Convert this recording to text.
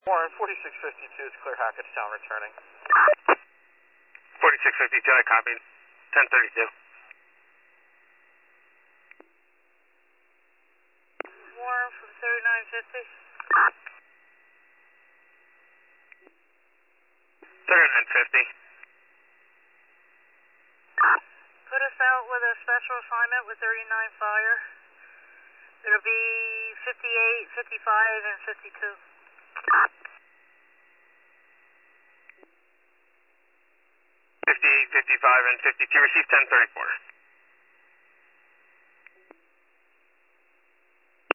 Warren, 4652 is clear Hackettstown returning. 4652, I copied. 1032. Warren from 3950. 3950. Put us out with a special assignment with 39 fire. It'll be 58, 55, and 52. 58, 55, and 52. Receive 1034.